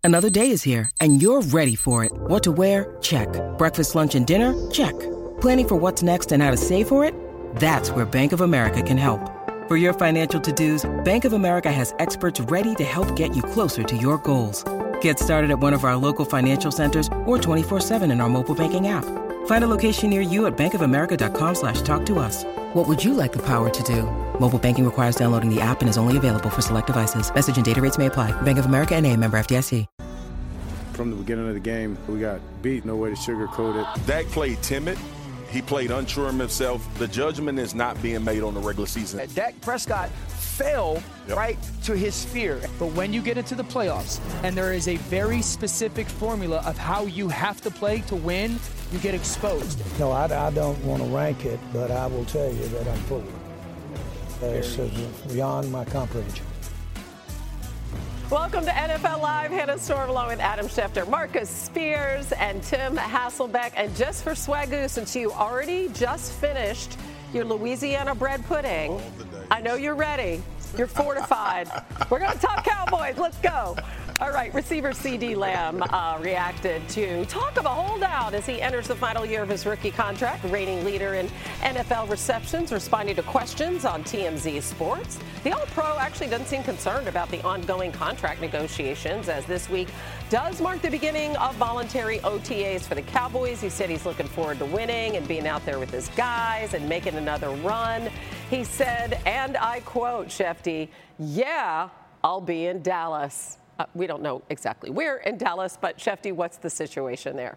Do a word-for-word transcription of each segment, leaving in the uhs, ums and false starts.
Another day is here, and you're ready for it. What to wear? Check. Breakfast, lunch, and dinner? Check. Planning for what's next and how to save for it? That's where Bank of America can help. For your financial to-dos, Bank of America has experts ready to help get you closer to your goals. Get started at one of our local financial centers or twenty-four seven in our mobile banking app. Find a location near you at bankofamerica.com slash talk to us. What would you like the power to do? Mobile banking requires downloading the app and is only available for select devices. Message and data rates may apply. Bank of America N A, member F D I C. From the beginning of the game, we got beat, no way to sugarcoat it. Dak played timid. He played unsure of himself. The judgment is not being made on the regular season. Dak Prescott fell yep. right to his fear. But when you get into the playoffs, and there is a very specific formula of how you have to play to win, you get exposed. No, I, I don't want to rank it, but I will tell you that I'm full. It's beyond my comprehension. Welcome to N F L Live. Hannah Storm along with Adam Schefter, Marcus Spears, and Tim Hasselbeck. And just for Swagoo, since you already just finished your Louisiana bread pudding, I know you're ready. You're fortified. We're going to talk Cowboys. Let's go. All right, receiver CeeDee Lamb uh, reacted to talk of a holdout as he enters the final year of his rookie contract, reigning leader in N F L receptions, responding to questions on T M Z Sports. The All-Pro actually doesn't seem concerned about the ongoing contract negotiations, as this week does mark the beginning of voluntary O T As for the Cowboys. He said he's looking forward to winning and being out there with his guys and making another run. He said, and I quote, Shefty, yeah, I'll be in Dallas. Uh, we don't know exactly where in Dallas, but Shefty, what's the situation there?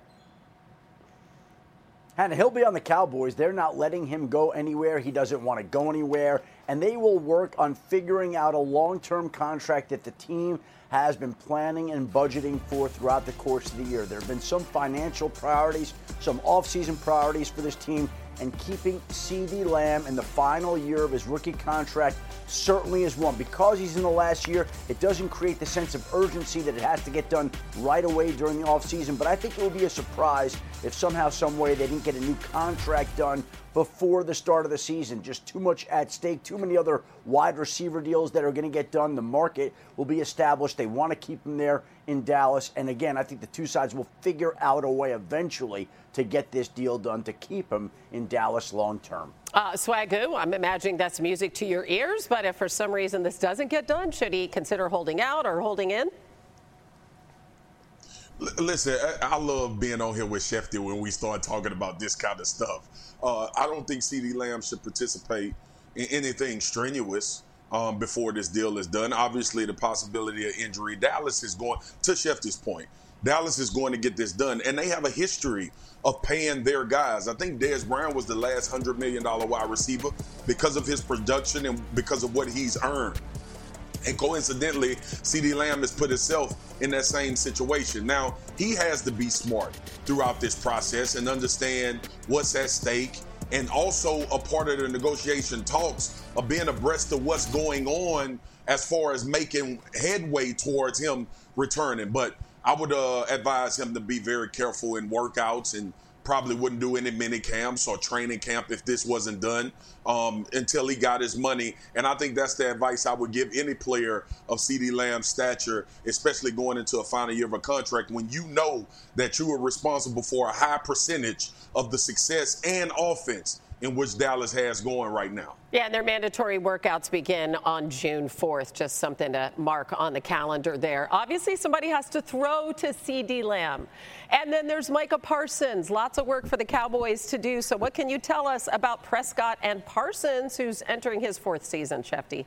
And he'll be on the Cowboys. They're not letting him go anywhere. He doesn't want to go anywhere. And they will work on figuring out a long-term contract that the team has been planning and budgeting for throughout the course of the year. There have been some financial priorities, some off-season priorities for this team, and keeping CeeDee Lamb in the final year of his rookie contract certainly is one. Because he's in the last year, it doesn't create the sense of urgency that it has to get done right away during the offseason. But I think it would be a surprise if somehow, some way, they didn't get a new contract done before the start of the season. Just too much at stake, too many other wide receiver deals that are going to get done. The market will be established. They want to keep him there in Dallas. And again, I think the two sides will figure out a way eventually to get this deal done to keep him in Dallas long term. Uh, Swagoo, I'm imagining that's music to your ears, but if for some reason this doesn't get done, should he consider holding out or holding in? L- listen, I-, I love being on here with Shefty when we start talking about this kind of stuff. Uh, I don't think CeeDee Lamb should participate in anything strenuous um, before this deal is done. Obviously, the possibility of injury. Dallas is going, to Shefty's point, Dallas is going to get this done, and they have a history of paying their guys. I think Dez Bryant was the last one hundred million dollars wide receiver because of his production and because of what he's earned. And coincidentally, CeeDee Lamb has put himself in that same situation. Now, he has to be smart throughout this process and understand what's at stake, and also a part of the negotiation talks of being abreast of what's going on as far as making headway towards him returning. But I would uh, advise him to be very careful in workouts and probably wouldn't do any mini camps or training camp if this wasn't done um, until he got his money. And I think that's the advice I would give any player of CeeDee Lamb's stature, especially going into a final year of a contract when you know that you are responsible for a high percentage of the success and offense in which Dallas has going right now. Yeah, and their mandatory workouts begin on June fourth. Just something to mark on the calendar there. Obviously, somebody has to throw to CeeDee Lamb. And then there's Micah Parsons. Lots of work for the Cowboys to do. So what can you tell us about Prescott and Parsons, who's entering his fourth season, Shefty?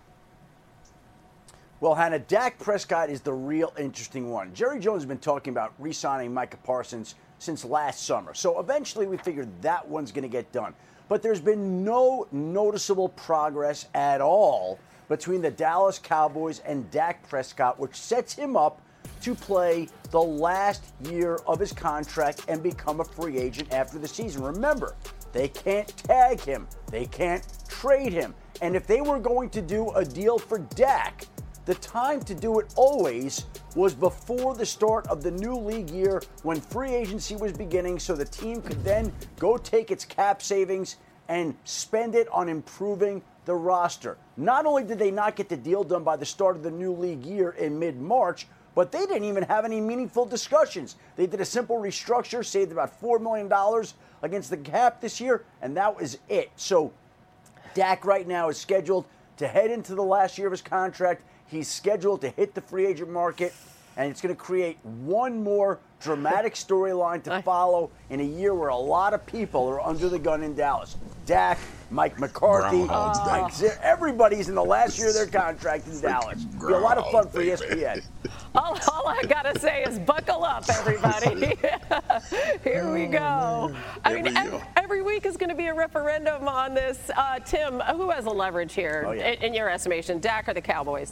Well, Hannah, Dak Prescott is the real interesting one. Jerry Jones has been talking about re-signing Micah Parsons since last summer. So eventually we figured that one's going to get done. But there's been no noticeable progress at all between the Dallas Cowboys and Dak Prescott, which sets him up to play the last year of his contract and become a free agent after the season. Remember, they can't tag him. They can't trade him. And if they were going to do a deal for Dak, the time to do it always was before the start of the new league year when free agency was beginning, so the team could then go take its cap savings and spend it on improving the roster. Not only did they not get the deal done by the start of the new league year in mid-March, but they didn't even have any meaningful discussions. They did a simple restructure, saved about four million dollars against the cap this year, and that was it. So Dak right now is scheduled to head into the last year of his contract. He's scheduled to hit the free agent market, and it's going to create one more dramatic storyline to follow in a year where a lot of people are under the gun in Dallas. Dak, Mike McCarthy, Mike Zimmer, everybody's in the last year of their contract in Dallas. It'll be a lot of fun for E S P N. All, all I got to say is buckle up, everybody. Here we go. I mean, every, every week is going to be a referendum on this. Uh, Tim, who has the leverage here, oh, yeah. in, in your estimation, Dak or the Cowboys?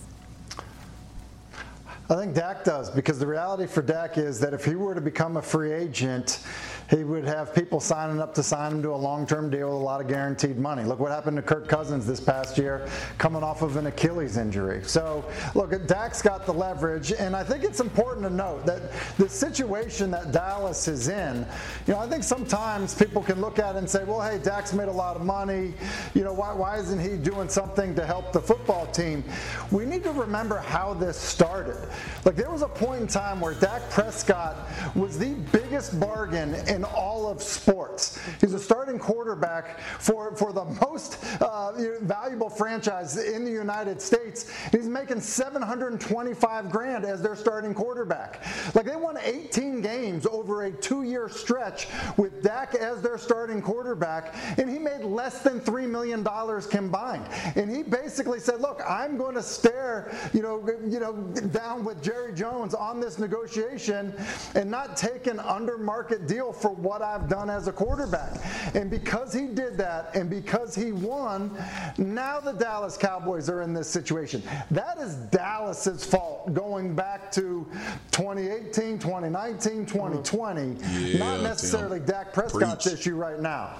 I think Dak does, because the reality for Dak is that if he were to become a free agent, he would have people signing up to sign him to a long-term deal with a lot of guaranteed money. Look what happened to Kirk Cousins this past year, coming off of an Achilles injury. So, look, Dak's got the leverage, and I think it's important to note that the situation that Dallas is in, you know, I think sometimes people can look at it and say, well, hey, Dak's made a lot of money. You know, why, why isn't he doing something to help the football team? We need to remember how this started. Like, there was a point in time where Dak Prescott was the biggest bargain in all of sports. He's a starting quarterback for, for the most uh, valuable franchise in the United States. He's making seven hundred twenty-five grand as their starting quarterback. Like, they won eighteen games over a two-year stretch with Dak as their starting quarterback, and he made less than three million dollars combined. And he basically said, look, I'm going to stare, you know, you know, down with Jerry Jones on this negotiation and not take an under market deal for what I've done as a quarterback. And because he did that and because he won, now the Dallas Cowboys are in this situation. That is Dallas's fault going back to twenty eighteen, twenty nineteen, twenty twenty, yeah, not necessarily Tim. Dak Prescott's Preach. issue right now.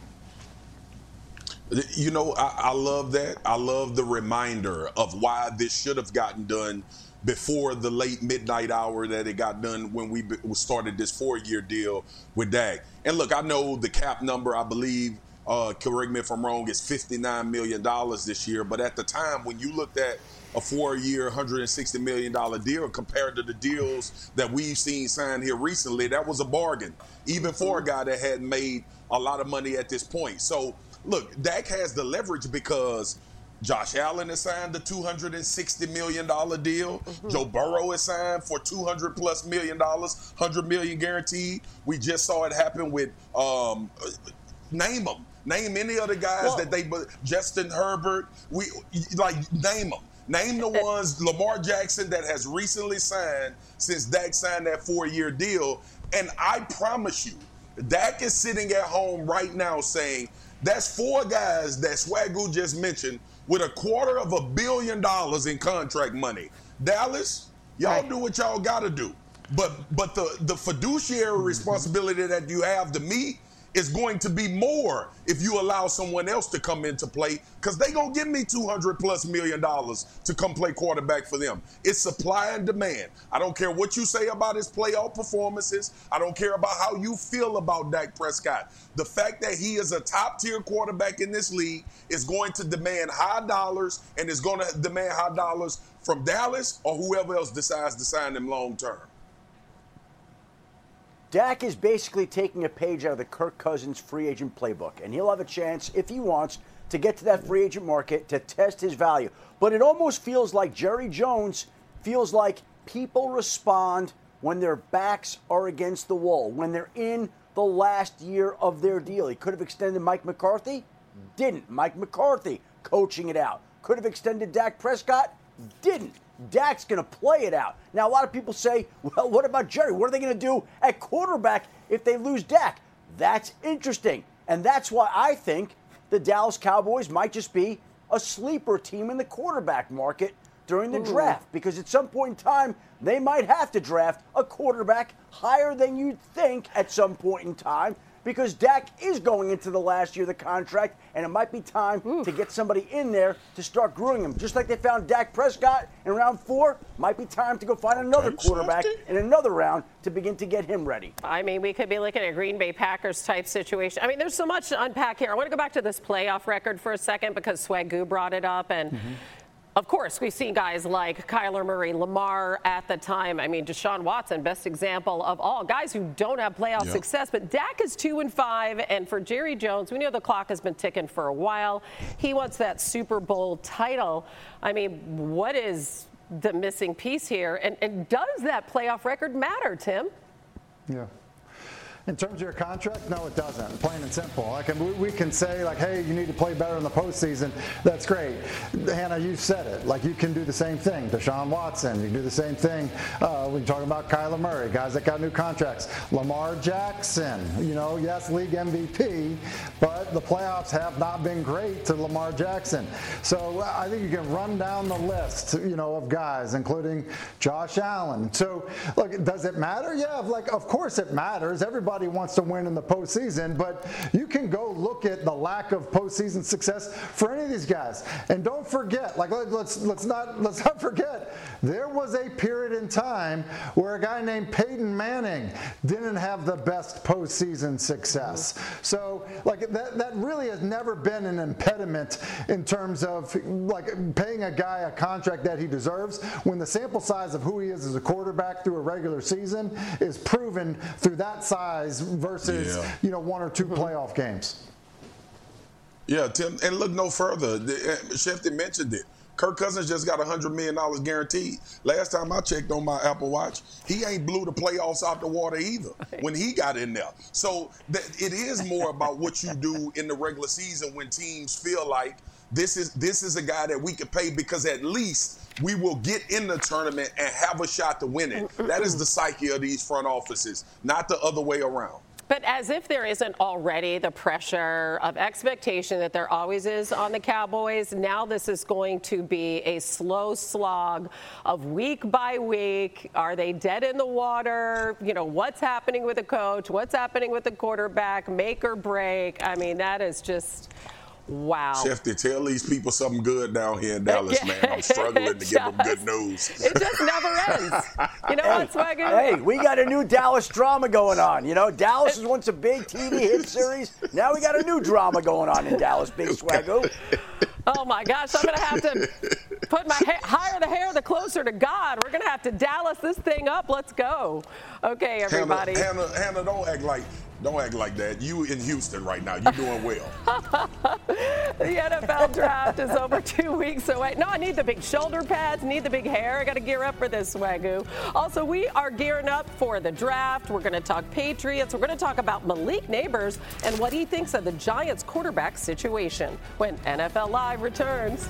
You know, I, I love that. I love the reminder of why this should have gotten done before the late midnight hour that it got done when we started this four-year deal with Dak. And look, I know the cap number, I believe, uh, correct me if I'm wrong, is fifty-nine million dollars this year. But at the time, when you looked at a four-year, one hundred sixty million dollars deal compared to the deals that we've seen signed here recently, that was a bargain, even for a guy that hadn't made a lot of money at this point. So, look, Dak has the leverage because Josh Allen has signed the two hundred sixty million dollars deal. Mm-hmm. Joe Burrow has signed for two hundred plus million dollars, one hundred million guaranteed. We just saw it happen with, um, name them. Name any other guys well, that they, Justin Herbert, we like name them. Name the ones, Lamar Jackson, that has recently signed since Dak signed that four-year deal. And I promise you, Dak is sitting at home right now saying, that's four guys that Swagoo just mentioned with a quarter of a billion dollars in contract money. Dallas, y'all right. do what y'all got to do. But but the, the fiduciary responsibility that you have to me is going to be more if you allow someone else to come into play, because they going to give me two hundred plus million dollars to come play quarterback for them. It's supply and demand. I don't care what you say about his playoff performances. I don't care about how you feel about Dak Prescott. The fact that he is a top-tier quarterback in this league is going to demand high dollars, and is going to demand high dollars from Dallas or whoever else decides to sign him long-term. Dak is basically taking a page out of the Kirk Cousins free agent playbook, and he'll have a chance, if he wants, to get to that free agent market to test his value. But it almost feels like Jerry Jones feels like people respond when their backs are against the wall, when they're in the last year of their deal. He could have extended Mike McCarthy, didn't. Mike McCarthy coaching it out. Could have extended Dak Prescott, didn't. Dak's going to play it out. Now, a lot of people say, well, what about Jerry? What are they going to do at quarterback if they lose Dak? That's interesting. And that's why I think the Dallas Cowboys might just be a sleeper team in the quarterback market during the Ooh. draft. Because at some point in time, they might have to draft a quarterback higher than you'd think at some point in time, because Dak is going into the last year of the contract, and it might be time Oof. to get somebody in there to start growing him. Just like they found Dak Prescott in round four, might be time to go find another quarterback in another round to begin to get him ready. I mean, we could be looking at a Green Bay Packers type situation. I mean, there's so much to unpack here. I want to go back to this playoff record for a second because Swagoo brought it up, and mm-hmm. Of course, we've seen guys like Kyler Murray, Lamar at the time. I mean, Deshaun Watson, best example of all. Guys who don't have playoff yep. success. But Dak is two and five. And for Jerry Jones, we know the clock has been ticking for a while. He wants that Super Bowl title. I mean, what is the missing piece here? And, and does that playoff record matter, Tim? Yeah. In terms of your contract, no, it doesn't. Plain and simple. Like we can say, like, hey, you need to play better in the postseason. That's great. Hannah, you said it. Like, you can do the same thing. Deshaun Watson, you can do the same thing. Uh, we're talking about Kyler Murray, guys that got new contracts. Lamar Jackson, you know, yes, league M V P, but the playoffs have not been great to Lamar Jackson. So I think you can run down the list, you know, of guys, including Josh Allen. So, look, does it matter? Yeah, like, of course it matters. Everybody wants to win in the postseason, but you can go look at the lack of postseason success for any of these guys. And don't forget, like let's let's not let's not forget, there was a period in time where a guy named Peyton Manning didn't have the best postseason success. So like that that really has never been an impediment in terms of like paying a guy a contract that he deserves when the sample size of who he is as a quarterback through a regular season is proven through that size versus yeah. you know one or two playoff games. Yeah, Tim, and look no further. Shefty mentioned it. Kirk Cousins just got one hundred million dollars guaranteed. Last time I checked on my Apple Watch, he ain't blew the playoffs out the water either when he got in there. So th- it is more about what you do in the regular season when teams feel like this is this is a guy that we can pay because at least we will get in the tournament and have a shot to win it. That is the psyche of these front offices, not the other way around. But as if there isn't already the pressure of expectation that there always is on the Cowboys, now this is going to be a slow slog of week by week. Are they dead in the water? You know, what's happening with the coach? What's happening with the quarterback? Make or break? I mean, that is just... Wow. Shefty, tell these people something good down here in Dallas, man. I'm struggling to just, give them good news. It just never ends. You know hey, what, Swagger? Hey, we got a new Dallas drama going on. You know, Dallas is once a big T V hit series. Now we got a new drama going on in Dallas, Big Swaggo. Oh, my gosh. I'm going to have to put my ha- higher the hair, the closer to God. We're going to have to Dallas this thing up. Let's go. Okay, everybody. Hannah, Hannah, Hannah, don't act like don't act like that. You in Houston right now. You're doing well. The N F L draft is over two weeks away. No, I need the big shoulder pads, need the big hair. I got to gear up for this, Swagoo. Also, we are gearing up for the draft. We're going to talk Patriots. We're going to talk about Malik Neighbors and what he thinks of the Giants quarterback situation when N F L Live returns.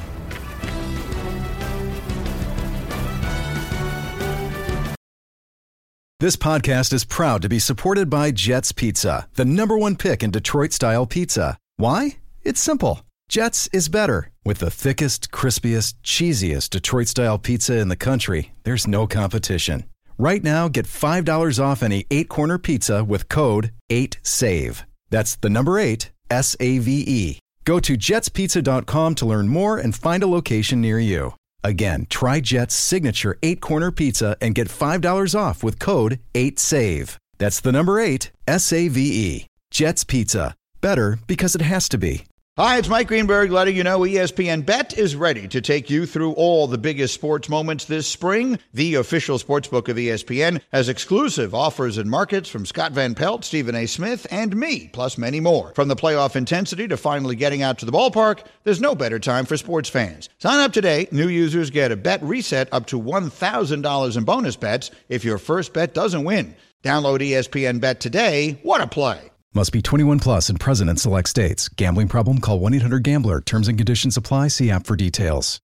This podcast is proud to be supported by Jets Pizza, the number one pick in Detroit-style pizza. Why? It's simple. Jets is better. With the thickest, crispiest, cheesiest Detroit-style pizza in the country, there's no competition. Right now, get five dollars off any eight-corner pizza with code eight save. That's the number eight, S A V E. Go to jets pizza dot com to learn more and find a location near you. Again, try Jet's signature eight-corner pizza and get five dollars off with code eight save. That's the number eight, S A V E. Jet's Pizza. Better because it has to be. Hi, it's Mike Greenberg letting you know E S P N Bet is ready to take you through all the biggest sports moments this spring. The official sportsbook of E S P N has exclusive offers and markets from Scott Van Pelt, Stephen A. Smith, and me, plus many more. From the playoff intensity to finally getting out to the ballpark, there's no better time for sports fans. Sign up today. New users get a bet reset up to one thousand dollars in bonus bets if your first bet doesn't win. Download E S P N Bet today. What a play. Must be twenty-one plus and present in select states. Gambling problem? Call one eight hundred gambler. Terms and conditions apply. See app for details.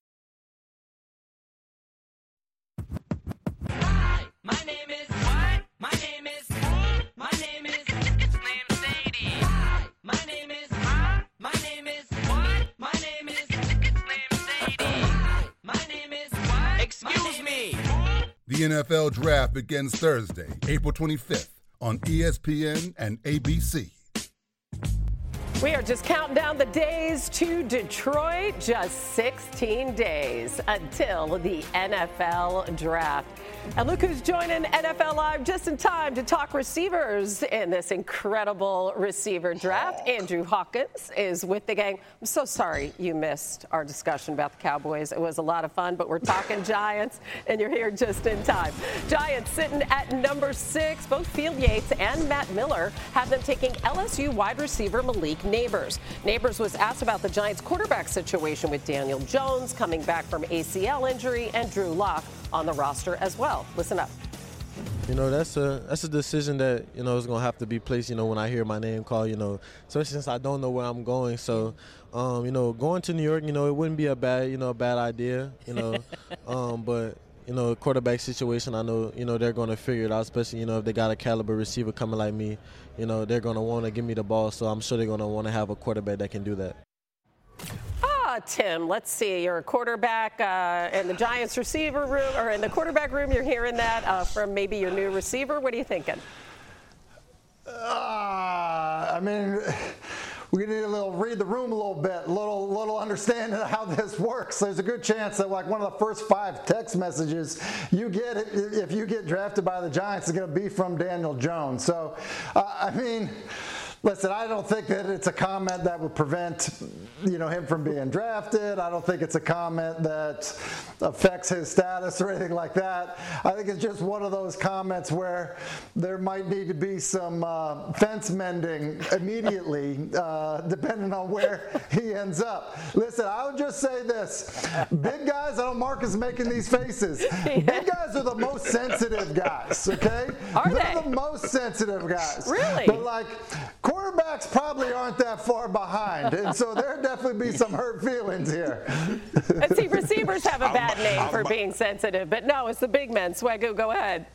Hi, my name is what? My name is my name is Slim Shady. Hi, my name is my name is what? My name is Slim Shady. Hi, my name is what? Excuse me. The N F L Draft begins Thursday, April twenty-fifth on E S P N and A B C. We are just counting down the days to Detroit. Just sixteen days until the N F L draft. And look who's joining N F L Live just in time to talk receivers in this incredible receiver draft. Andrew Hawkins is with the gang. I'm so sorry you missed our discussion about the Cowboys. It was a lot of fun, but we're talking Giants, and you're here just in time. Giants sitting at number six. Both Field Yates and Matt Miller have them taking L S U wide receiver Malik Nabers. Nabers was asked about the Giants quarterback situation with Daniel Jones coming back from A C L injury and Drew Lock on the roster as well. Listen up. You know, that's a that's a decision that, you know, is going to have to be placed, you know, when I hear my name called, you know, especially since I don't know where I'm going. So, um, you know, going to New York, you know, it wouldn't be a bad, you know, a bad idea, you know. um, but, you know, quarterback situation, I know, you know, they're going to figure it out, especially, you know, if they got a caliber receiver coming like me, you know, they're going to want to give me the ball. So I'm sure they're going to want to have a quarterback that can do that. Ah, Tim, let's see. You're a quarterback uh, in the Giants receiver room, or in the quarterback room. You're hearing that uh, from maybe your new receiver. What are you thinking? Uh, I mean, we need a little read the room a little bit, little little understanding of how this works. There's a good chance that like one of the first five text messages you get if you get drafted by the Giants is going to be from Daniel Jones. So, uh, I mean. Listen, I don't think that it's a comment that would prevent, you know, him from being drafted. I don't think it's a comment that affects his status or anything like that. I think it's just one of those comments where there might need to be some uh, fence mending immediately, uh, depending on where he ends up. Listen, I would just say this. Big guys, I know Mark is making these faces. Big guys are the most sensitive guys, okay? Are They're they? the most sensitive guys. Really? But like, quarterbacks probably aren't that far behind, and so there'll definitely be some hurt feelings here. And see, receivers have a bad I'm- name I'm for about- being sensitive, but no, it's the big men. Swagoo, go ahead.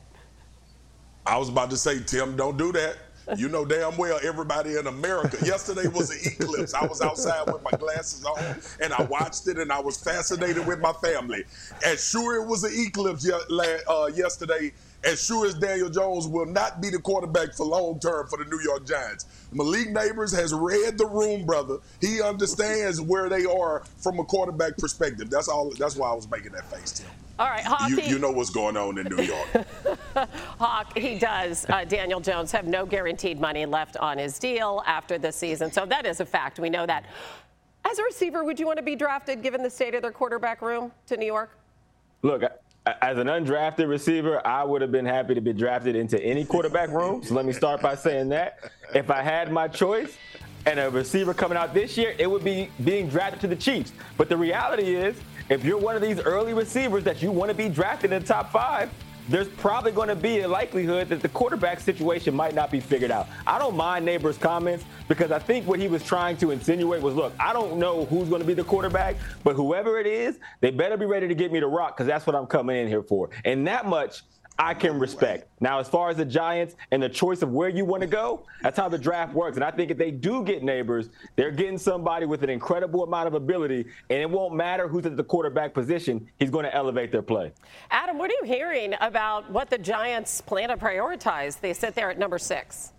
I was about to say, Tim, don't do that. You know damn well everybody in America. Yesterday was an eclipse. I was outside with my glasses on, and I watched it, and I was fascinated with my family. As sure it was an eclipse ye- la- uh, yesterday, as sure as Daniel Jones will not be the quarterback for long term for the New York Giants. Malik Nabers has read the room, brother. He understands where they are from a quarterback perspective. That's all. That's why I was making that face, Tim. All right, Hawk. You, he- you know what's going on in New York. Hawk, he does, uh, Daniel Jones, have no guaranteed money left on his deal after the season. So that is a fact. We know that. As a receiver, would you want to be drafted given the state of their quarterback room to New York? Look, as an undrafted receiver, I would have been happy to be drafted into any quarterback room. So let me start by saying that. If I had my choice and a receiver coming out this year, it would be being drafted to the Chiefs. But the reality is, if you're one of these early receivers that you want to be drafted in the top five, there's probably going to be a likelihood that the quarterback situation might not be figured out. I don't mind Nabers' comments because I think what he was trying to insinuate was, look, I don't know who's going to be the quarterback, but whoever it is, they better be ready to get me to rock because that's what I'm coming in here for. And that much I can respect. Now, as far as the Giants and the choice of where you want to go, that's how the draft works. And I think if they do get Nabers, they're getting somebody with an incredible amount of ability, and it won't matter who's at the quarterback position. He's going to elevate their play. Adam, what are you hearing about what the Giants plan to prioritize? They sit there at number six.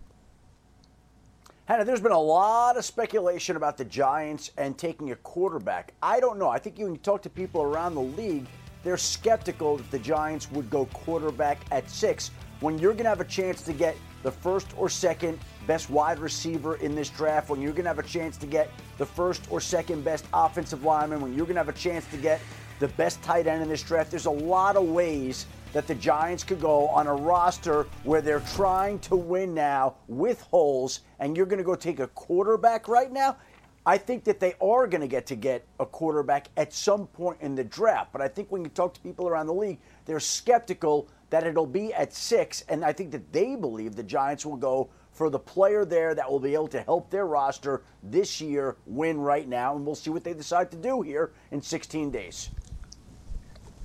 Hannah, there's been a lot of speculation about the Giants and taking a quarterback. I don't know. I think when you talk to people around the league, they're skeptical that the Giants would go quarterback at six when you're going to have a chance to get the first or second best wide receiver in this draft, when you're going to have a chance to get the first or second best offensive lineman, when you're going to have a chance to get the best tight end in this draft. There's a lot of ways that the Giants could go on a roster where they're trying to win now with holes, and you're going to go take a quarterback right now. I think that they are going to get to get a quarterback at some point in the draft. But I think when you talk to people around the league, they're skeptical that it'll be at six. And I think that they believe the Giants will go for the player there that will be able to help their roster this year win right now. And we'll see what they decide to do here in sixteen days.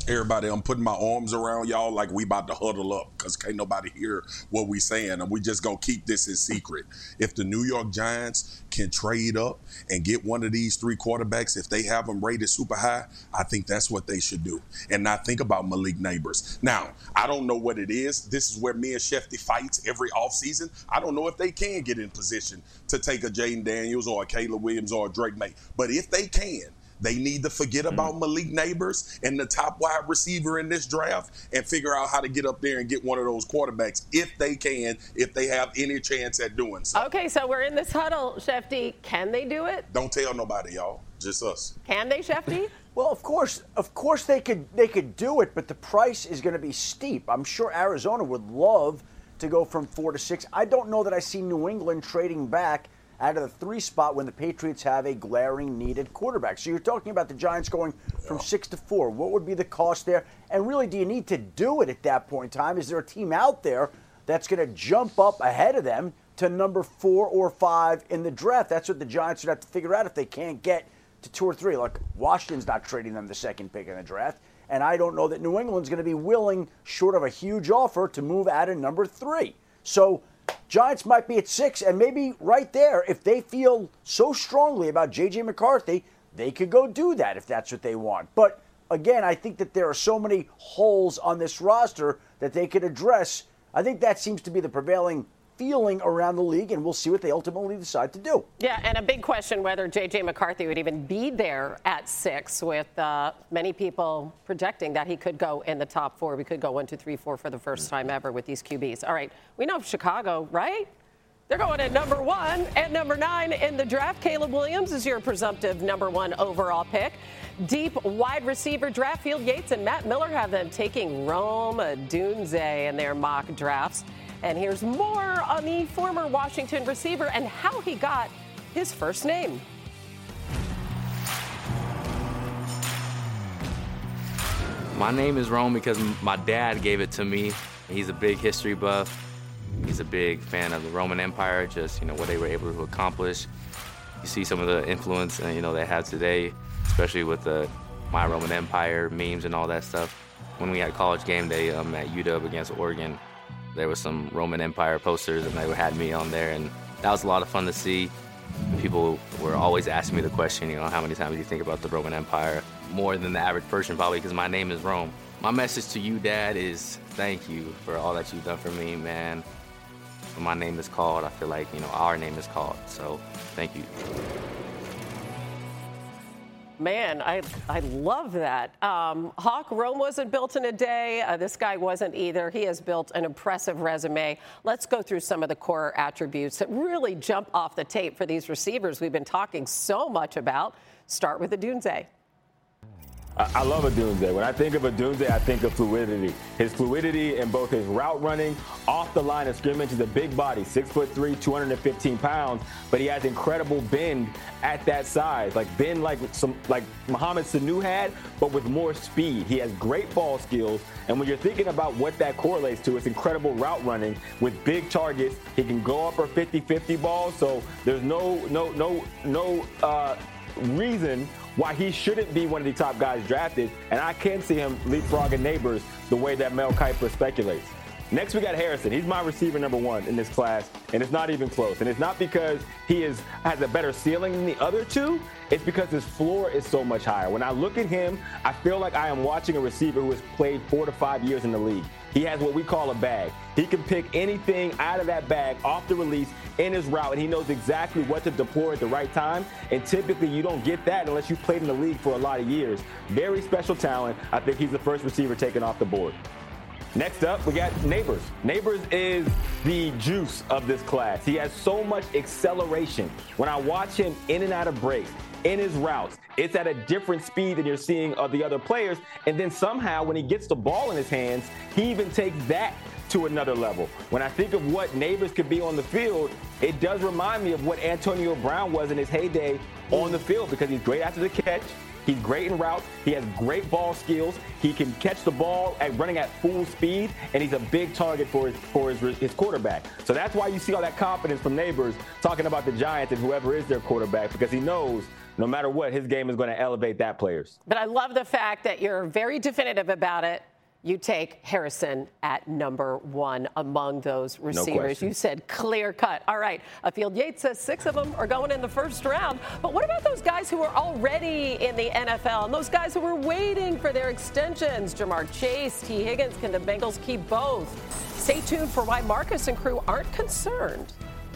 Everybody, I'm putting my arms around y'all like we about to huddle up because can't nobody hear what we saying, and we just gonna keep this in secret. If the New York Giants can trade up and get one of these three quarterbacks, if they have them rated super high, I think that's what they should do, and not think about Malik Neighbors. Now, I don't know what it is. This is where me and Shefty fights every offseason. I don't know if they can get in position to take a Jaden Daniels or a Caleb Williams or a Drake May, but if they can, they need to forget about Malik Neighbors and the top wide receiver in this draft and figure out how to get up there and get one of those quarterbacks if they can, if they have any chance at doing so. Okay, so we're in this huddle, Shefty. Can they do it? Don't tell nobody, y'all. Just us. Can they, Shefty? Well, of course, of course they could they could do it, but the price is going to be steep. I'm sure Arizona would love to go from four to six. I don't know that I see New England trading back out of the three spot when the Patriots have a glaring needed quarterback. So you're talking about the Giants going from six to four. What would be the cost there? And really, do you need to do it at that point in time? Is there a team out there that's going to jump up ahead of them to number four or five in the draft? That's what the Giants would have to figure out if they can't get to two or three. Like, Washington's not trading them the second pick in the draft. And I don't know that New England's going to be willing, short of a huge offer, to move out of number three. So Giants might be at six, and maybe right there, if they feel so strongly about J J McCarthy, they could go do that if that's what they want. But again, I think that there are so many holes on this roster that they could address. I think that seems to be the prevailing feeling around the league, and we'll see what they ultimately decide to do. Yeah, and a big question whether J J McCarthy would even be there at six, with uh, many people projecting that he could go in the top four. We could go one, two, three, four for the first time ever with these Q Bs. All right, we know Chicago, right? They're going at number one. At number nine in the draft, Caleb Williams is your presumptive number one overall pick. Deep wide receiver draft, Field Yates and Matt Miller have them taking Rome Odunze in their mock drafts. And here's more on the former Washington receiver and how he got his first name. My name is Rome because my dad gave it to me. He's a big history buff. He's a big fan of the Roman Empire, just, you know, what they were able to accomplish. You see some of the influence, uh, you know, they have today, especially with the My Roman Empire memes and all that stuff. When we had college game day um, at U W against Oregon, there was some Roman Empire posters, and they had me on there, and that was a lot of fun to see. People were always asking me the question, you know, how many times do you think about the Roman Empire? More than the average person, probably, because my name is Rome. My message to you, Dad, is thank you for all that you've done for me, man. When my name is called, I feel like, you know, our name is called, so thank you. Man, I I love that. Um, Hawk, Rome wasn't built in a day. Uh, this guy wasn't either. He has built an impressive resume. Let's go through some of the core attributes that really jump off the tape for these receivers we've been talking so much about. Start with Odunze. I love Odunze. When I think of Odunze, I think of fluidity. His fluidity in both his route running, off the line of scrimmage. He's a big body, six foot three, two hundred fifteen pounds, but he has incredible bend at that size. Like bend like some like Mohamed Sanu had, but with more speed. He has great ball skills, and when you're thinking about what that correlates to, it's incredible route running with big targets. He can go upper fifty-fifty balls, so there's no no no no uh, reason why he shouldn't be one of the top guys drafted, and I can see him leapfrogging Neighbors the way that Mel Kiper speculates. Next, we got Harrison. He's my receiver number one in this class, and it's not even close. And it's not because he is has a better ceiling than the other two. It's because his floor is so much higher. When I look at him, I feel like I am watching a receiver who has played four to five years in the league. He has what we call a bag. He can pick anything out of that bag off the release in his route, and he knows exactly what to deploy at the right time. And typically, you don't get that unless you've played in the league for a lot of years. Very special talent. I think he's the first receiver taken off the board. Next up, we got Neighbors. Neighbors is the juice of this class. He has so much acceleration. When I watch him in and out of breaks, in his routes, it's at a different speed than you're seeing of the other players. And then somehow, when he gets the ball in his hands, he even takes that to another level. When I think of what Neighbors could be on the field, it does remind me of what Antonio Brown was in his heyday on the field, because he's great after the catch. He's great in routes. He has great ball skills. He can catch the ball at running at full speed, and he's a big target for his for his, his quarterback. So that's why you see all that confidence from Neighbors talking about the Giants and whoever is their quarterback, because he knows no matter what, his game is going to elevate that players. But I love the fact that you're very definitive about it. You take Harrison at number one among those receivers. No you said clear cut. All right. Afield Yates says six of them are going in the first round. But what about those guys who are already in the N F L and those guys who are waiting for their extensions? Jamar Chase, T. Higgins, can the Bengals keep both? Stay tuned for why Marcus and crew aren't concerned.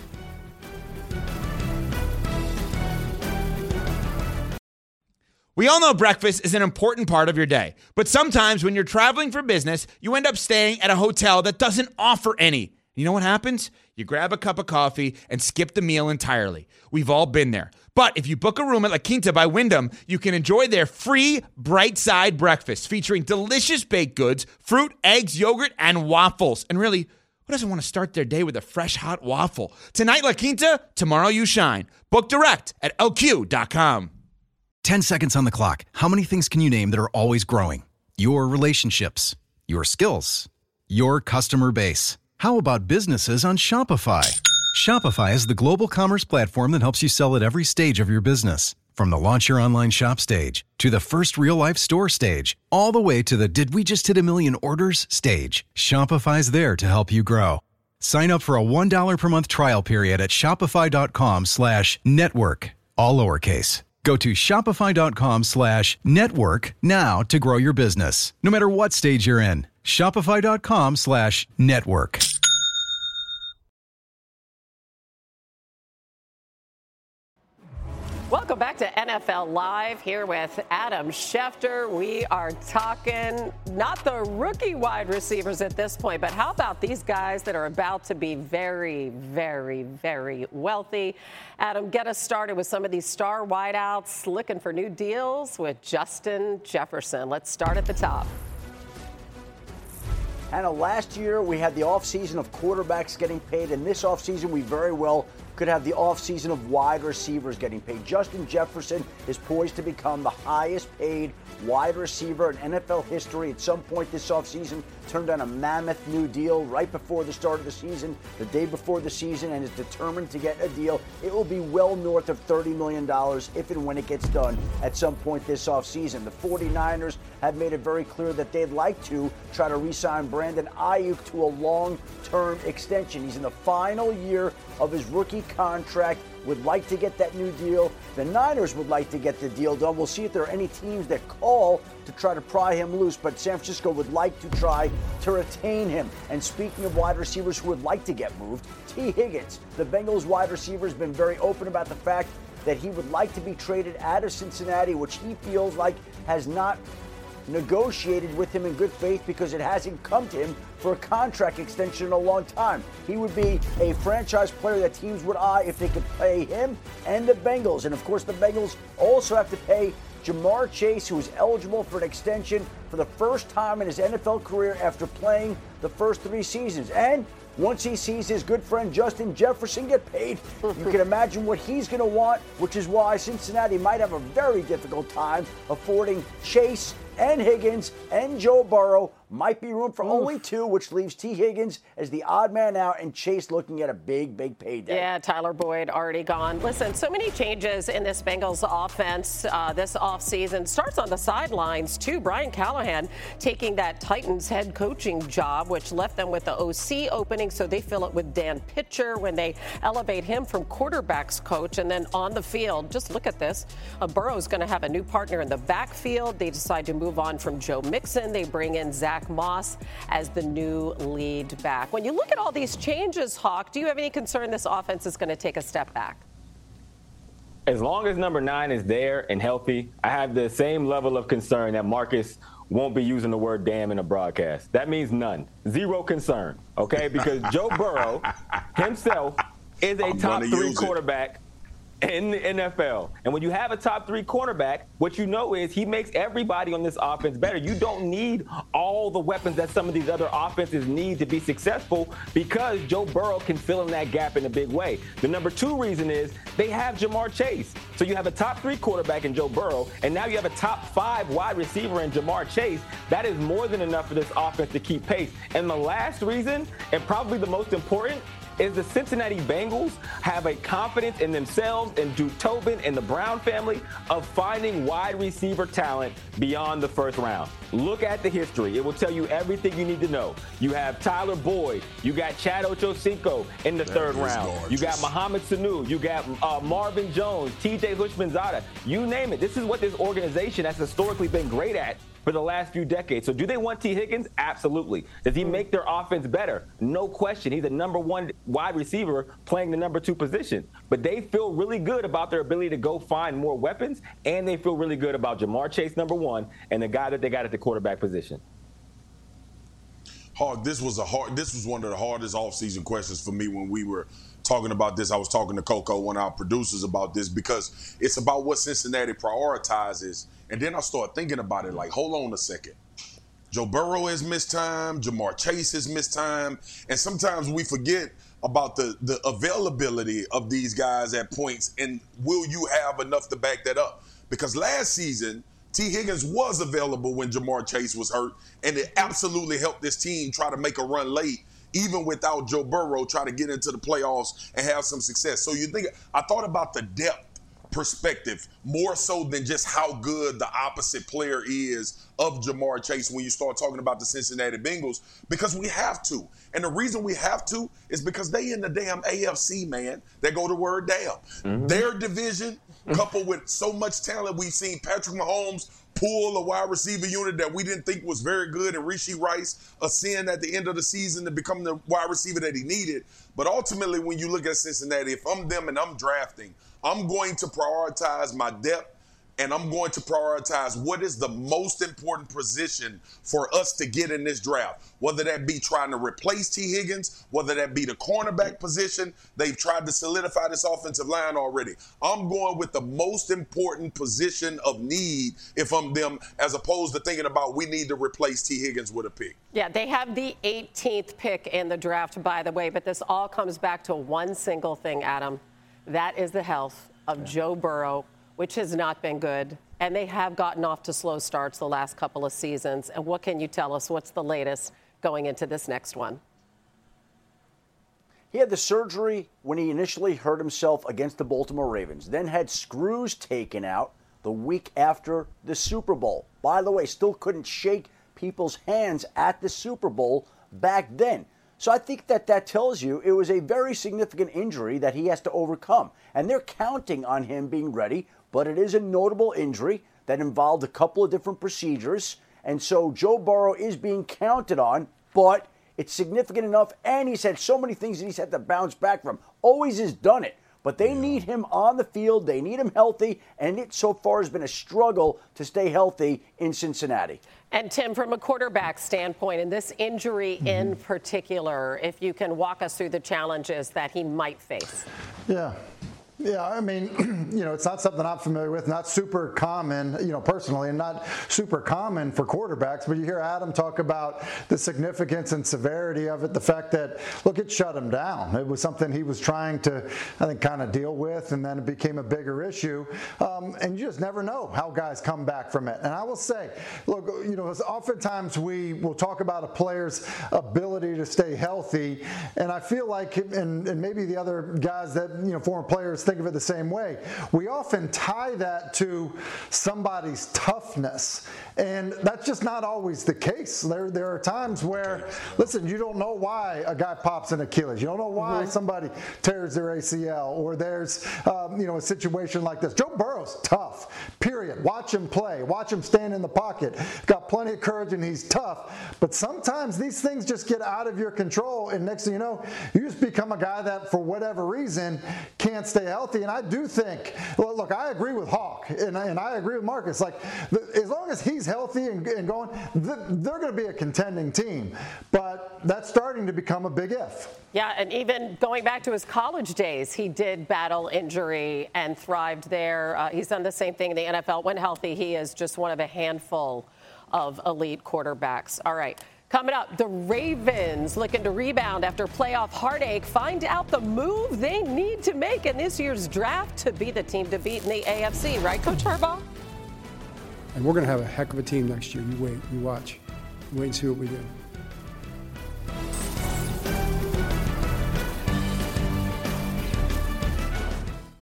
We all know breakfast is an important part of your day, but sometimes when you're traveling for business, you end up staying at a hotel that doesn't offer any. You know what happens? You grab a cup of coffee and skip the meal entirely. We've all been there. But if you book a room at La Quinta by Wyndham, you can enjoy their free Bright Side breakfast featuring delicious baked goods, fruit, eggs, yogurt, and waffles. And really, who doesn't want to start their day with a fresh hot waffle? Tonight, La Quinta, tomorrow you shine. Book direct at L Q dot com. ten seconds on the clock. How many things can you name that are always growing? Your relationships, your skills, your customer base. How about businesses on Shopify? Shopify is the global commerce platform that helps you sell at every stage of your business. From the launch your online shop stage to the first real-life store stage, all the way to the did we just hit a million orders stage. Shopify's there to help you grow. Sign up for a one dollar per month trial period at shopify.com slash network, all lowercase. Go to shopify.com slash network now to grow your business, no matter what stage you're in. Shopify.com slash network. Welcome back to N F L Live here with Adam Schefter. We are talking not the rookie wide receivers at this point, but how about these guys that are about to be very, very, very wealthy? Adam, get us started with some of these star wideouts looking for new deals with Justin Jefferson. Let's start at the top. Hannah, last year we had the offseason of quarterbacks getting paid, and this offseason we very well could have the offseason of wide receivers getting paid. Justin Jefferson is poised to become the highest paid wide receiver in N F L history at some point this offseason. Turned down a mammoth new deal right before the start of the season, the day before the season, and is determined to get a deal. It will be well north of thirty million dollars if and when it gets done at some point this offseason. The 49ers have made it very clear that they'd like to try to re-sign Brandon Ayuk to a long-term extension. He's in the final year of his rookie contract, would like to get that new deal. The Niners would like to get the deal done. We'll see if there are any teams that call to try to pry him loose, but San Francisco would like to try to retain him. And speaking of wide receivers who would like to get moved, T. Higgins, the Bengals wide receiver, has been very open about the fact that he would like to be traded out of Cincinnati, which he feels like has not negotiated with him in good faith because it hasn't come to him for a contract extension in a long time. He would be a franchise player that teams would eye if they could pay him and the Bengals. And of course, the Bengals also have to pay Jamar Chase, who is eligible for an extension for the first time in his N F L career after playing the first three seasons. And once he sees his good friend Justin Jefferson get paid, you can imagine what he's going to want, which is why Cincinnati might have a very difficult time affording Chase and Higgins and Joe Burrow. Might be room for Oof. only two, which leaves T. Higgins as the odd man out and Chase looking at a big, big payday. Yeah, Tyler Boyd already gone. Listen, so many changes in this Bengals offense uh, this offseason. Starts on the sidelines, too. Brian Callahan taking that Titans head coaching job, which left them with the O C opening, so they fill it with Dan Pitcher when they elevate him from quarterbacks coach. And then on the field, just look at this. Uh, Burrow's going to have a new partner in the backfield. They decide to move on from Joe Mixon. They bring in Zach Moss as the new lead back. When you look at all these changes, Hawk, do you have any concern this offense is going to take a step back? As long as number nine is there and healthy, I have the same level of concern that Marcus won't be using the word damn in a broadcast. That means none. Zero concern, okay? Because Joe Burrow himself is a I'm top three quarterback it. in the N F L. And when you have a top three quarterback, what you know is he makes everybody on this offense better. You don't need all the weapons that some of these other offenses need to be successful because Joe Burrow can fill in that gap in a big way. The number two reason is they have Jamar Chase. So you have a top three quarterback in Joe Burrow, and now you have a top five wide receiver in Jamar Chase. That is more than enough for this offense to keep pace. And the last reason, and probably the most important, is the Cincinnati Bengals have a confidence in themselves and Duke Tobin and the Brown family of finding wide receiver talent beyond the first round. Look at the history. It will tell you everything you need to know. You have Tyler Boyd. You got Chad Ochocinco in the That third is round. gorgeous. You got Mohamed Sanu. You got uh, Marvin Jones, T J Houshmandzadeh. You name it. This is what this organization has historically been great at for the last few decades. So do they want T. Higgins? Absolutely. Does he make their offense better? No question. He's the number one wide receiver playing the number two position. But they feel really good about their ability to go find more weapons, and they feel really good about Jamar Chase, number one, and the guy that they got at the quarterback position. Hard. This was a hard. This was one of the hardest offseason questions for me when we were talking about this. I was talking to Coco, one of our producers, about this because it's about what Cincinnati prioritizes. And then I start thinking about it like, hold on a second. Joe Burrow has missed time. Jamar Chase has missed time. And sometimes we forget about the, the availability of these guys at points. And will you have enough to back that up? Because last season, T. Higgins was available when Jamar Chase was hurt. And it absolutely helped this team try to make a run late, even without Joe Burrow, try to get into the playoffs and have some success. So you think, I thought about the depth perspective more so than just how good the opposite player is of Jamar Chase when you start talking about the Cincinnati Bengals, because we have to. And the reason we have to is because they in the damn A F C, man. They go to word damn. Mm-hmm. Their division, coupled with so much talent, we've seen Patrick Mahomes pull a wide receiver unit that we didn't think was very good, and Rishi Rice ascend at the end of the season to become the wide receiver that he needed. But ultimately, when you look at Cincinnati, if I'm them and I'm drafting, I'm going to prioritize my depth, and I'm going to prioritize what is the most important position for us to get in this draft, whether that be trying to replace T. Higgins, whether that be the cornerback position. They've tried to solidify this offensive line already. I'm going with the most important position of need if I'm them, as opposed to thinking about we need to replace T. Higgins with a pick. Yeah, they have the eighteenth pick in the draft, by the way, but this all comes back to one single thing, Adam. That is the health of Joe Burrow, which has not been good. And they have gotten off to slow starts the last couple of seasons. And what can you tell us? What's the latest going into this next one? He had the surgery when he initially hurt himself against the Baltimore Ravens, then had screws taken out the week after the Super Bowl. By the way, still couldn't shake people's hands at the Super Bowl back then. So I think that that tells you it was a very significant injury that he has to overcome. And they're counting on him being ready, but it is a notable injury that involved a couple of different procedures. And so Joe Burrow is being counted on, but it's significant enough. And he's had so many things that he's had to bounce back from. Always has done it. But they need him on the field. They need him healthy. And it so far has been a struggle to stay healthy in Cincinnati. And, Tim, from a quarterback standpoint, and this injury mm-hmm. in particular, if you can walk us through the challenges that he might face. Yeah. Yeah, I mean, you know, it's not something I'm familiar with, not super common, you know, personally, and not super common for quarterbacks. But you hear Adam talk about the significance and severity of it, the fact that, look, it shut him down. It was something he was trying to, I think, kind of deal with, and then it became a bigger issue. Um, and you just never know how guys come back from it. And I will say, look, you know, oftentimes we will talk about a player's ability to stay healthy, and I feel like, and, and maybe the other guys that, you know, former players think of it the same way. We often tie that to somebody's toughness, and that's just not always the case. There, there are times where, listen, you don't know why a guy pops an Achilles. You don't know why mm-hmm. somebody tears their A C L, or there's, um, you know, a situation like this. Joe Burrow's tough, period. Watch him play. Watch him stand in the pocket. Got plenty of courage, and he's tough. But sometimes these things just get out of your control, and next thing you know, you just become a guy that, for whatever reason, can't stay healthy. And I do think, well, look, I agree with Hawk, and, and I agree with Marcus. Like, the, as long as he's healthy and, and going, the, they're going to be a contending team. But that's starting to become a big if. Yeah, and even going back to his college days, he did battle injury and thrived there. Uh, he's done the same thing in the N F L. When healthy, he is just one of a handful of elite quarterbacks. All right. Coming up, the Ravens looking to rebound after playoff heartache. Find out the move they need to make in this year's draft to be the team to beat in the A F C. Right, Coach Harbaugh? And we're going to have a heck of a team next year. You wait, you watch. You wait and see what we do.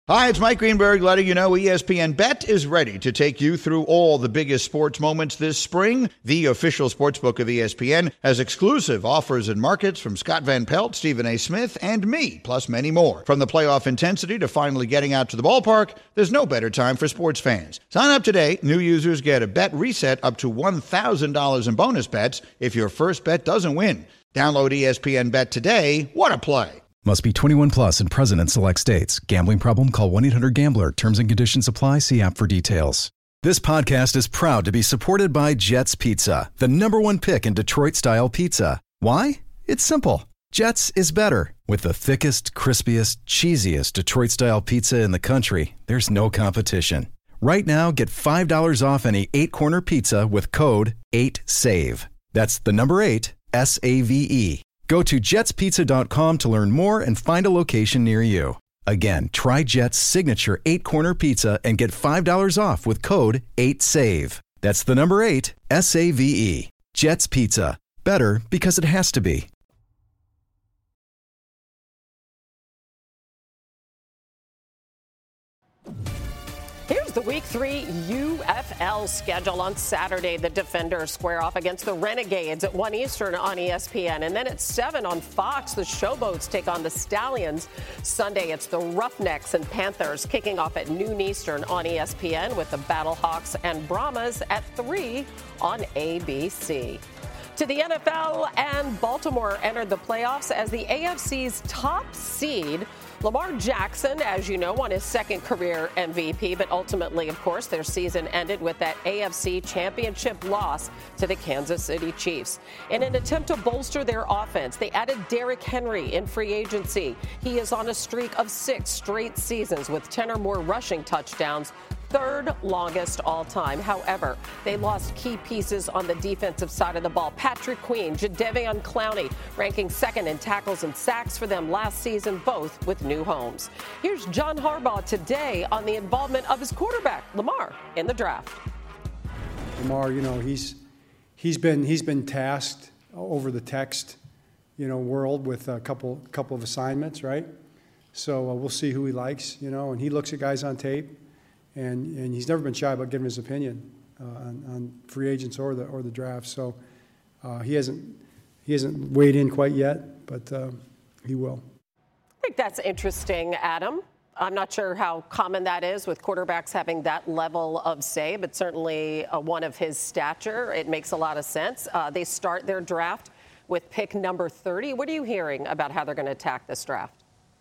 Hi, it's Mike Greenberg letting you know E S P N Bet is ready to take you through all the biggest sports moments this spring. The official sportsbook of E S P N has exclusive offers and markets from Scott Van Pelt, Stephen A. Smith, and me, plus many more. From the playoff intensity to finally getting out to the ballpark, there's no better time for sports fans. Sign up today. New users get a bet reset up to one thousand dollars in bonus bets if your first bet doesn't win. Download E S P N Bet today. What a play. Must be twenty-one plus and present in select states. Gambling problem? Call one eight hundred gambler. Terms and conditions apply. See app for details. This podcast is proud to be supported by Jets Pizza, the number one pick in Detroit-style pizza. Why? It's simple. Jets is better. With the thickest, crispiest, cheesiest Detroit-style pizza in the country, there's no competition. Right now, get five dollars off any eight-corner pizza with code eight save. That's the number eight, S A V E. Go to jets pizza dot com to learn more and find a location near you. Again, try Jet's signature eight-corner pizza and get five dollars off with code eight save. That's the number eight, S A V E. Jet's Pizza. Better because it has to be. Here's the Week three U F L schedule. On Saturday, the Defenders square off against the Renegades at one Eastern on E S P N. And then at seven on Fox, the Showboats take on the Stallions. Sunday, it's the Roughnecks and Panthers kicking off at noon Eastern on E S P N with the Battlehawks and Brahmas at three on A B C. To the N F L, and Baltimore entered the playoffs as the A F C's top seed. Lamar Jackson, as you know, won his second career M V P, but ultimately, of course, their season ended with that A F C championship loss to the Kansas City Chiefs. In an attempt to bolster their offense, they added Derrick Henry in free agency. He is on a streak of six straight seasons with ten or more rushing touchdowns, third longest all time. However, they lost key pieces on the defensive side of the ball. Patrick Queen, Jadeveon Clowney, ranking second in tackles and sacks for them last season, both with new homes. Here's John Harbaugh today on the involvement of his quarterback, Lamar, in the draft. Lamar, you know, he's he's been he's been tasked over the text, you know, world with a couple couple of assignments, right? So uh, we'll see who he likes, you know, and he looks at guys on tape. And, and he's never been shy about giving his opinion uh, on, on free agents or the or the draft. So uh, he hasn't he hasn't weighed in quite yet, but uh, he will. I think that's interesting, Adam. I'm not sure how common that is with quarterbacks having that level of say, but certainly uh, one of his stature, it makes a lot of sense. Uh, they start their draft with pick number thirty. What are you hearing about how they're going to attack this draft?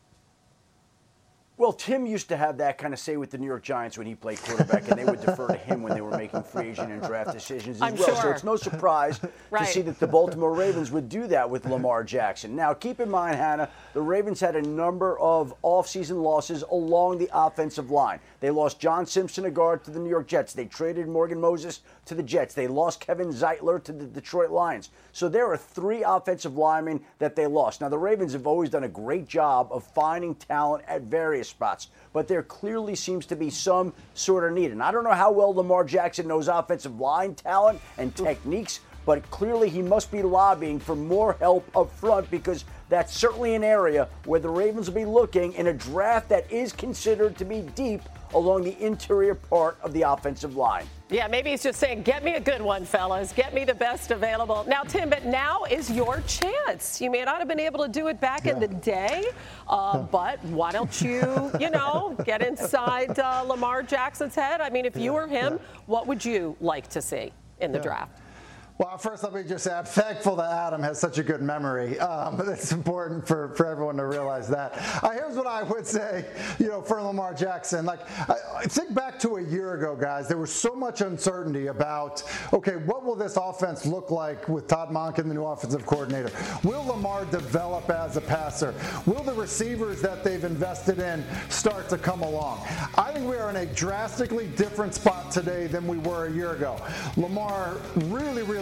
Well, Tim used to have that kind of say with the New York Giants when he played quarterback, and they would defer to him when they were making free agent and draft decisions as I'm well. sure. So it's no surprise Right. to see that the Baltimore Ravens would do that with Lamar Jackson. Now, keep in mind, Hannah, the Ravens had a number of offseason losses along the offensive line. They lost John Simpson, a guard, to the New York Jets. They traded Morgan Moses to the Jets. They lost Kevin Zeitler to the Detroit Lions. So there are three offensive linemen that they lost. Now, the Ravens have always done a great job of finding talent at various spots, but there clearly seems to be some sort of need. And I don't know how well Lamar Jackson knows offensive line talent and techniques, but clearly he must be lobbying for more help up front, because that's certainly an area where the Ravens will be looking in a draft that is considered to be deep along the interior part of the offensive line. Yeah, maybe he's just saying, get me a good one, fellas. Get me the best available. Now, Tim, but now is your chance. You may not have been able to do it back yeah. in the day, uh, but why don't you, you know, get inside uh, Lamar Jackson's head? I mean, if you were him, yeah. what would you like to see in the yeah. draft? Well, first, let me just say I'm thankful that Adam has such a good memory. Um, but it's important for, for everyone to realize that. Uh, here's what I would say, you know, for Lamar Jackson. Like, I, I think back to a year ago, guys, there was so much uncertainty about, okay, what will this offense look like with Todd Monken, the new offensive coordinator? Will Lamar develop as a passer? Will the receivers that they've invested in start to come along? I think we are in a drastically different spot today than we were a year ago. Lamar really, really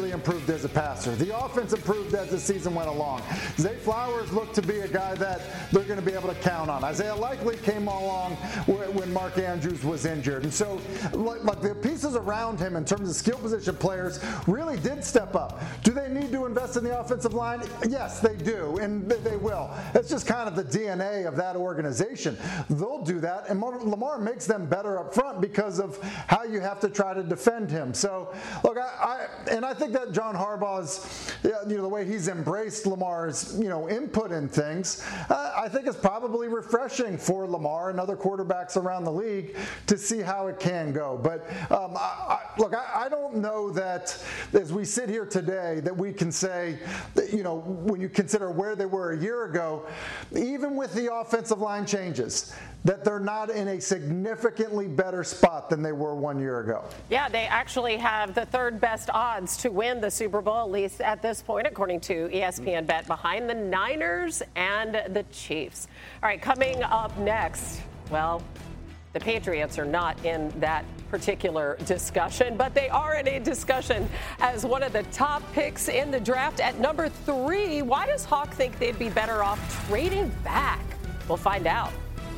really improved as a passer. The offense improved as the season went along. Zay Flowers looked to be a guy that they're going to be able to count on. Isaiah Likely came along when Mark Andrews was injured. And so, like, like the pieces around him in terms of skill position players really did step up. Do they need to invest in the offensive line? Yes, they do, and they will. It's just kind of the D N A of that organization. They'll do that, and Lamar makes them better up front because of how you have to try to defend him. So, look, I, I and I think that John Harbaugh's, you know, the way he's embraced Lamar's, you know, input in things, uh, I think it's probably refreshing for Lamar and other quarterbacks around the league to see how it can go. But um, I, I, look, I, I don't know that as we sit here today that we can say that, you know, when you consider where they were a year ago, even with the offensive line changes, that they're not in a significantly better spot than they were one year ago. Yeah, they actually have the third best odds to win the Super Bowl, at least at this point, according to E S P N Bet, behind the Niners and the Chiefs. All right, coming up next, well, the Patriots are not in that particular discussion, but they are in a discussion as one of the top picks in the draft at number three. Why does Hawk think they'd be better off trading back? We'll find out.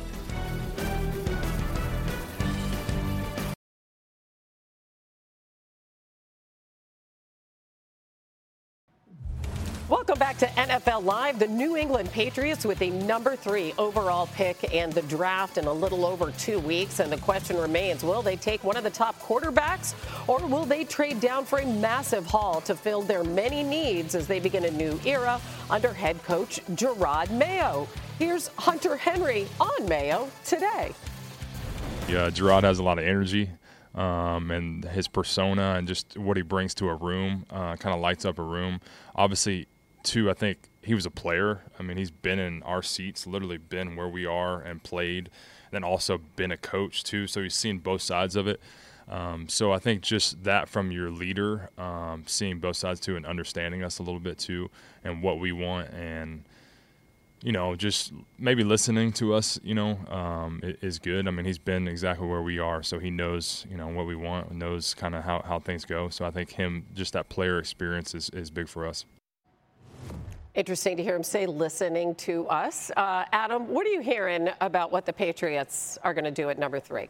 Welcome back to N F L Live. The New England Patriots with a number three overall pick in the draft in a little over two weeks. And the question remains, will they take one of the top quarterbacks, or will they trade down for a massive haul to fill their many needs as they begin a new era under head coach Gerard Mayo? Here's Hunter Henry on Mayo today. Yeah, Gerard has a lot of energy. Um, and his persona and just what he brings to a room uh, kind of lights up a room. Obviously, too, I think he was a player. I mean, he's been in our seats, literally been where we are and played, and then also been a coach, too. So he's seen both sides of it. Um, so I think just that from your leader, um, seeing both sides, too, and understanding us a little bit, too, and what we want, and you know, just maybe listening to us, you know, um, is good. I mean, he's been exactly where we are, so he knows, you know, what we want, knows kind of how, how things go. So I think him, just that player experience is, is big for us. Interesting to hear him say listening to us. Uh, Adam, what are you hearing about what the Patriots are going to do at number three?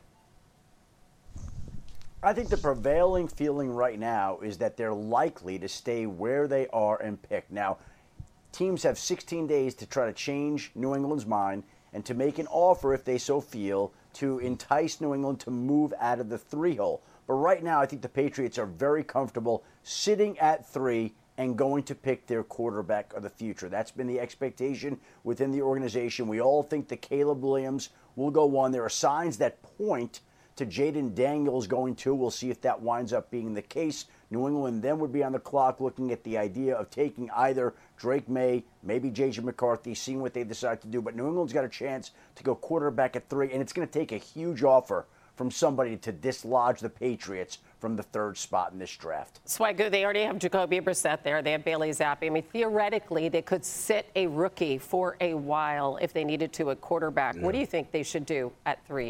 I think the prevailing feeling right now is that they're likely to stay where they are and pick. Now, teams have sixteen days to try to change New England's mind and to make an offer, if they so feel, to entice New England to move out of the three hole. But right now, I think the Patriots are very comfortable sitting at three and going to pick their quarterback of the future. That's been the expectation within the organization. We all think that Caleb Williams will go on. There are signs that point to Jaden Daniels going to. We'll see if that winds up being the case. New England then would be on the clock looking at the idea of taking either Drake May, maybe J J McCarthy, seeing what they decide to do. But New England's got a chance to go quarterback at three, and it's going to take a huge offer from somebody to dislodge the Patriots from the third spot in this draft. Swagoo, they already have Jacoby Brissett there. They have Bailey Zappi. I mean, theoretically, they could sit a rookie for a while if they needed to at quarterback. Yeah. What do you think they should do at three?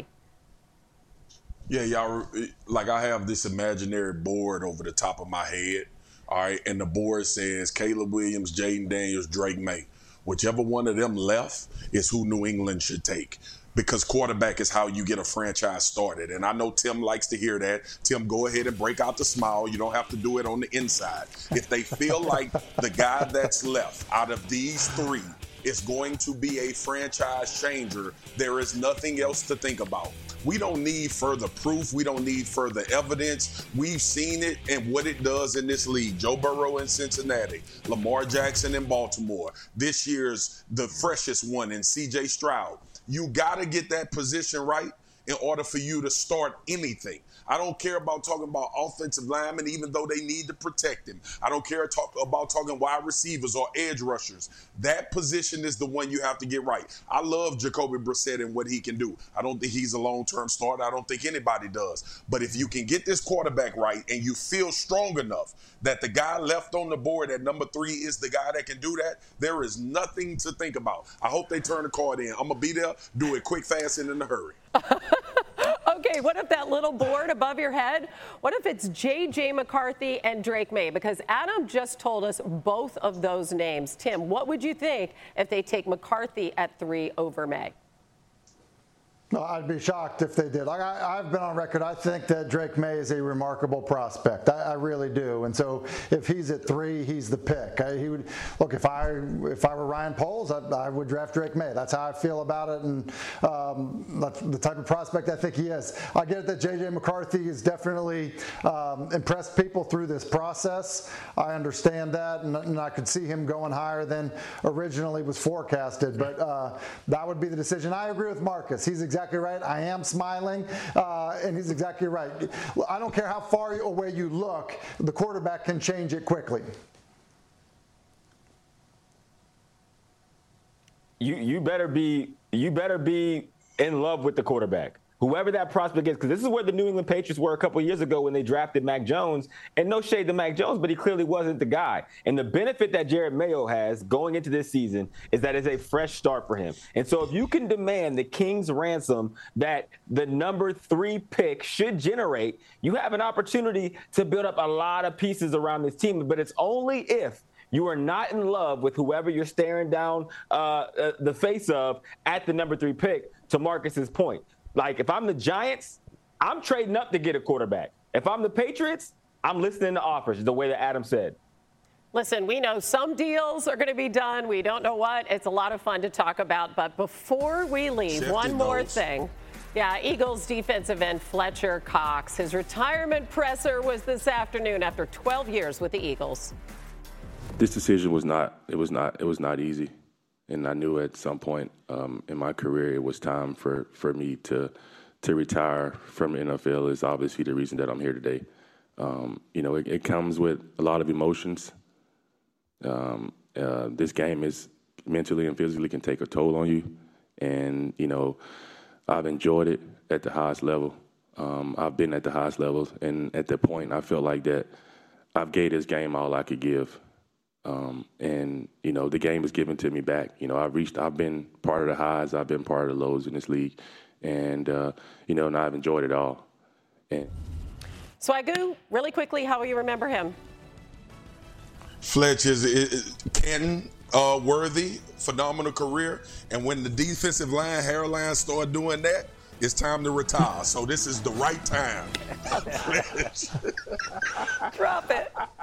Yeah, y'all, like I have this imaginary board over the top of my head, all right, and the board says Caleb Williams, Jaden Daniels, Drake May. Whichever one of them left is who New England should take, because quarterback is how you get a franchise started. And I know Tim likes to hear that. Tim, go ahead and break out the smile. You don't have to do it on the inside. If they feel like the guy that's left out of these three is going to be a franchise changer, there is nothing else to think about. We don't need further proof. We don't need further evidence. We've seen it and what it does in this league. Joe Burrow in Cincinnati, Lamar Jackson in Baltimore, this year's the freshest one in C J Stroud. You got to get that position right in order for you to start anything. I don't care about talking about offensive linemen, even though they need to protect him. I don't care talk about talking wide receivers or edge rushers. That position is the one you have to get right. I love Jacoby Brissett and what he can do. I don't think he's a long-term starter. I don't think anybody does. But if you can get this quarterback right and you feel strong enough that the guy left on the board at number three is the guy that can do that, there is nothing to think about. I hope they turn the card in. I'm going to be there, do it quick, fast, and in a hurry. Okay, Hey, what if that little board above your head, what if it's J J. McCarthy and Drake May? Because Adam just told us both of those names. Tim, what would you think if they take McCarthy at three over May? No, I'd be shocked if they did. Like I, I've been on record. I think that Drake May is a remarkable prospect. I, I really do. And so, if he's at three, he's the pick. I, he would look. If I if I were Ryan Poles, I, I would draft Drake May. That's how I feel about it, and um, that's the type of prospect I think he is. I get that J J. McCarthy has definitely um, impressed people through this process. I understand that, and, and I could see him going higher than originally was forecasted. But uh, that would be the decision. I agree with Marcus. He's exactly Exactly right. I am smiling, uh, and he's exactly right. I don't care how far away you look, the quarterback can change it quickly. You you better be you better be in love with the quarterback, whoever that prospect is, because this is where the New England Patriots were a couple years ago when they drafted Mac Jones. And no shade to Mac Jones, but he clearly wasn't the guy. And the benefit that Jared Mayo has going into this season is that it's a fresh start for him. And so if you can demand the king's ransom that the number three pick should generate, you have an opportunity to build up a lot of pieces around this team. But it's only if you are not in love with whoever you're staring down uh, uh, the face of at the number three pick, to Marcus's point. Like, if I'm the Giants, I'm trading up to get a quarterback. If I'm the Patriots, I'm listening to offers, the way that Adam said. Listen, we know some deals are going to be done. We don't know what. It's a lot of fun to talk about. But before we leave, Shifty one more knows. thing. Yeah, Eagles defensive end Fletcher Cox. His retirement presser was this afternoon after twelve years with the Eagles. This decision was not, it was not, it was not easy. And I knew at some point um, in my career it was time for, for me to to retire from the N F L. Is obviously the reason that I'm here today. Um, you know, it, it comes with a lot of emotions. Um, uh, this game is mentally and physically can take a toll on you. And, you know, I've enjoyed it at the highest level. Um, I've been at the highest levels. And at that point, I felt like that I've gave this game all I could give. Um, and, you know, the game was given to me back. You know, I've reached, I've been part of the highs, I've been part of the lows in this league. And, uh, you know, and I've enjoyed it all. And Swagoo, really quickly, how will you remember him? Fletch is, is Canton uh, worthy, phenomenal career. And when the defensive line, hairline start doing that, it's time to retire. So this is the right time. Drop it.